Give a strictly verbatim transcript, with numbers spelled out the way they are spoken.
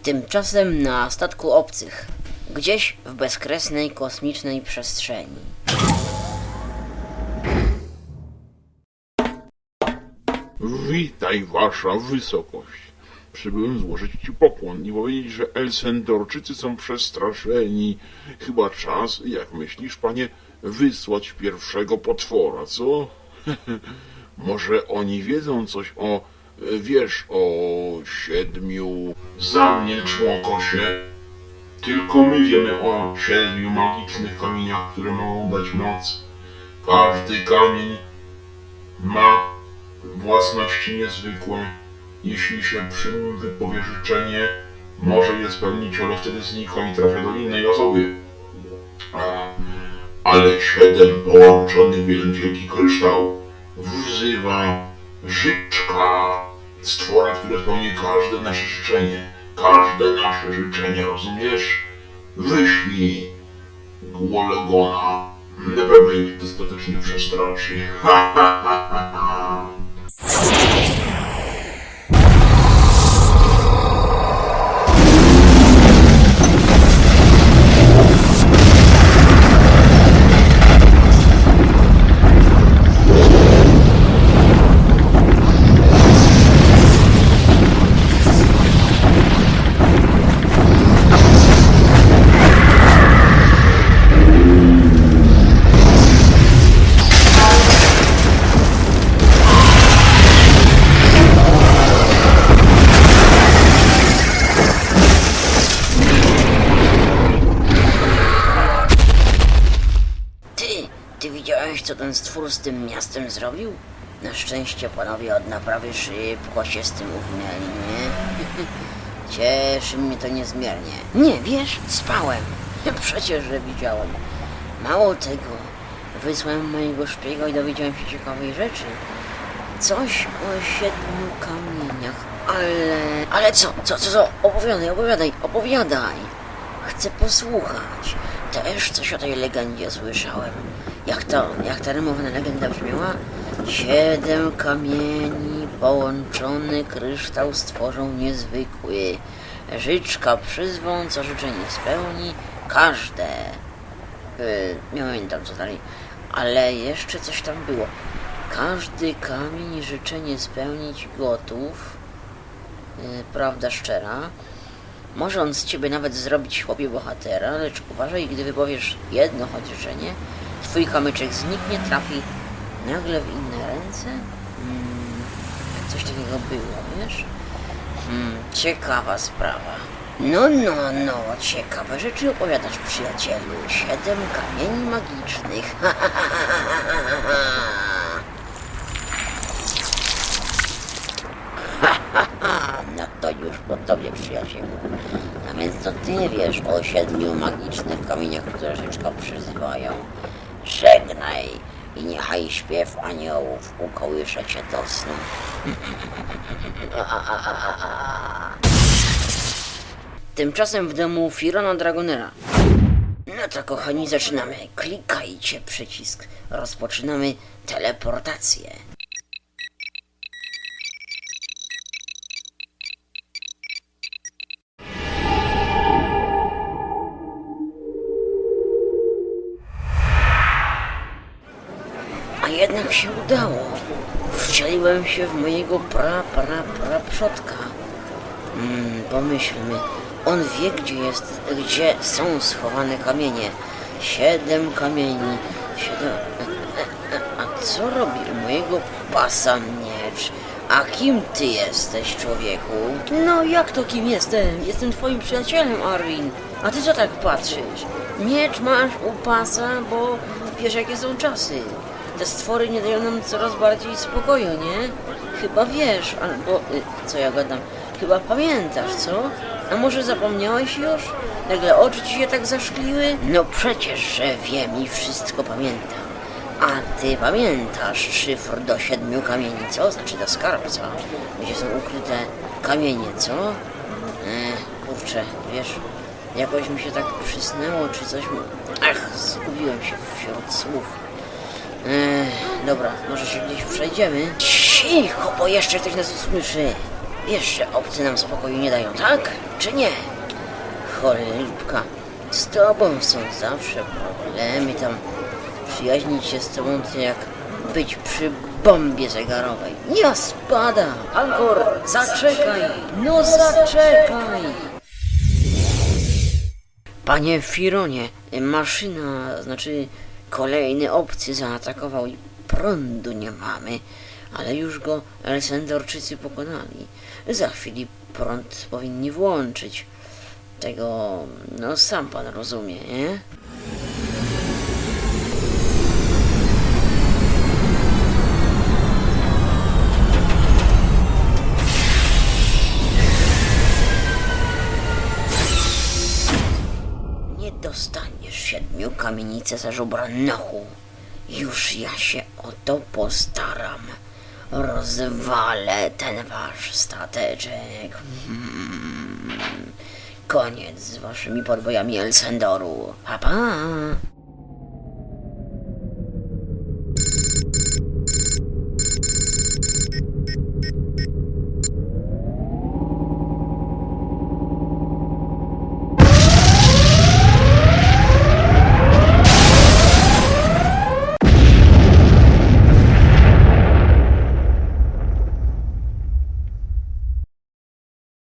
Tymczasem na statku obcych, gdzieś w bezkresnej kosmicznej przestrzeni. Witaj, wasza wysokość. Przybyłem złożyć ci pokłon i powiedzieć, że Elsendorczycy są przestraszeni. Chyba czas, jak myślisz, panie, wysłać pierwszego potwora, co? Może oni wiedzą coś o, wiesz, o siedmiu... Zamilcz, łokosie. Tylko my wiemy o siedmiu magicznych kamieniach, które mogą dać moc. Każdy kamień ma własności niezwykłe. Jeśli się przy nim wypowie życzenie, może je spełnić, ale wtedy znika i trafia do innej osoby. A, ale siedem połączonych w jeden wielki kryształ wzywa życzka, stwora, które spełni każde nasze życzenie. Każde nasze życzenie, rozumiesz? Wyślij Głolegona. Na pewno ich dostatecznie przestraszy. Ha, ha, ha, ha, ha. Ty widziałeś, co ten stwór z tym miastem zrobił? Na szczęście panowie od naprawy szybko się z tym uwinęli, nie? Cieszy mnie to niezmiernie. Nie, wiesz, spałem. Przecież, że widziałem. Mało tego, wysłałem mojego szpiega i dowiedziałem się ciekawej rzeczy. Coś o siedmiu kamieniach, ale... Ale co, co, co, co? Opowiadaj, opowiadaj, opowiadaj. Chcę posłuchać. Też coś o tej legendzie słyszałem. Jak to, jak ta rymowana legenda brzmiała? Siedem kamieni połączony kryształ stworzą niezwykły. Życzka przyzwą, co życzenie spełni. Każde. Yy, nie pamiętam co dalej. Ale jeszcze coś tam było. Każdy kamień życzenie spełnić gotów. Yy, prawda szczera. Może on z ciebie nawet zrobić chłopie bohatera, lecz uważaj, gdy wypowiesz jedno choć życzenie, twój kamyczek zniknie, trafi nagle w inne ręce? Hmm, coś takiego było, wiesz? Hmm, ciekawa sprawa. No, no, no, ciekawe rzeczy opowiadasz, przyjacielu. Siedem kamieni magicznych. Ha, ha, ha, ha, ha, ha. No to już po tobie, przyjacielu. A więc to ty wiesz o siedmiu magicznych kamieniach, które życzka przyzywają. Żegnaj i niechaj śpiew aniołów ukołysze cię do snu. Tymczasem w domu Firona Dragonera. No to kochani, zaczynamy. Klikajcie przycisk. Rozpoczynamy teleportację. A jednak się udało. Wcieliłem się w mojego pra, pra, pra przodka. Hmm, pomyślmy. On wie, gdzie jest, gdzie są schowane kamienie. Siedem kamieni. Siedem... A co robi u mojego pasa miecz? A kim ty jesteś, człowieku? No jak to kim jestem? Jestem twoim przyjacielem, Arwin. A ty co tak patrzysz? Miecz masz u pasa, bo wiesz, jakie są czasy. Te stwory nie dają nam coraz bardziej spokoju, nie? Chyba wiesz, albo... Co ja gadam? Chyba pamiętasz, co? A może zapomniałeś już? Nagle oczy ci się tak zaszkliły? No przecież, że wiem i wszystko pamiętam. A ty pamiętasz szyfr do siedmiu kamieni, co? Znaczy do skarbca, gdzie są ukryte kamienie, co? Ech, kurczę, wiesz, jakoś mi się tak przysnęło, czy coś mi... Ach, zgubiłem się wśród słów. Ech, dobra, może się gdzieś przejdziemy? Cicho, bo jeszcze ktoś nas usłyszy. Wiesz, że obcy nam spokoju nie dają, tak? Czy nie? Cholipka, z tobą są zawsze problemy tam. Przyjaźnić się z tobą to jak być przy bombie zegarowej. Ja spada! Angkor, zaczekaj! No zaczekaj! Panie Fironie, maszyna, znaczy kolejny obcy zaatakował i prądu nie mamy, ale już go Elsendorczycy pokonali. Za chwilę prąd powinni włączyć. Tego, no sam pan rozumie, nie? Nie dostaniesz siedmiu kamieni cesarzu Brannochu. Już ja się o to postaram. Rozwalę ten wasz stateczek. Hmm. Koniec z waszymi podbojami Elsendoru. Pa, pa!